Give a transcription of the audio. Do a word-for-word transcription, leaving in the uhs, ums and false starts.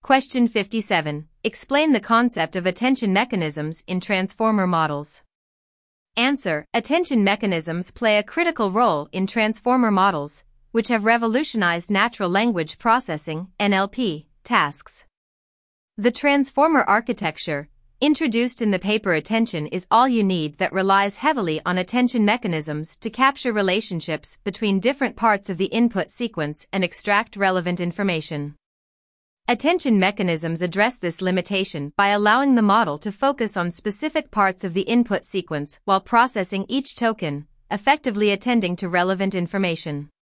Question fifty-seven. Explain the concept of attention mechanisms in transformer models. Answer. Attention mechanisms play a critical role in transformer models, which have revolutionized natural language processing (N L P) tasks. The transformer architecture, introduced in the paper Attention is All You Need, that relies heavily on attention mechanisms to capture relationships between different parts of the input sequence and extract relevant information. Attention mechanisms address this limitation by allowing the model to focus on specific parts of the input sequence while processing each token, effectively attending to relevant information.